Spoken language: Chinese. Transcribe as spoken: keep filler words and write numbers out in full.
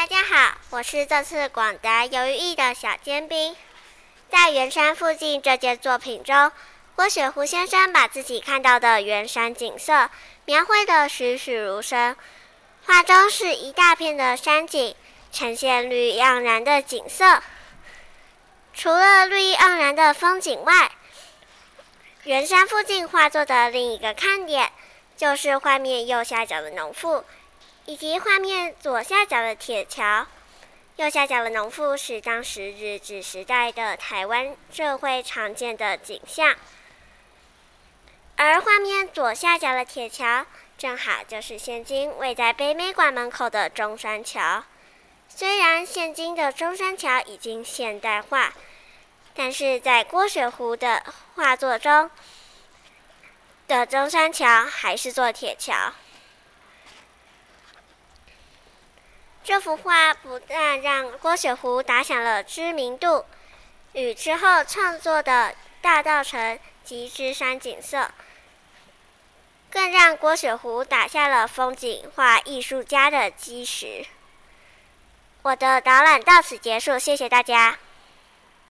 大家好，我是这次广达游艺艺的小尖兵。在圆山附近这件作品中，郭雪湖先生把自己看到的圆山景色描绘得栩栩如生。画中是一大片的山景，呈现绿意盎然的景色。除了绿意盎然的风景外，圆山附近画作的另一个看点，就是画面右下角的农妇，以及画面左下角的铁桥。右下角的农妇是当时日治时代的台湾社会常见的景象，而画面左下角的铁桥，正好就是现今位在北美馆门口的中山桥。虽然现今的中山桥已经现代化，但是在郭雪湖的画作中的中山桥还是座铁桥。这幅画不但让郭雪湖打响了知名度，与之后创作的大稻埕及芝山景色，更让郭雪湖打下了风景画艺术家的基石。我的导览到此结束，谢谢大家。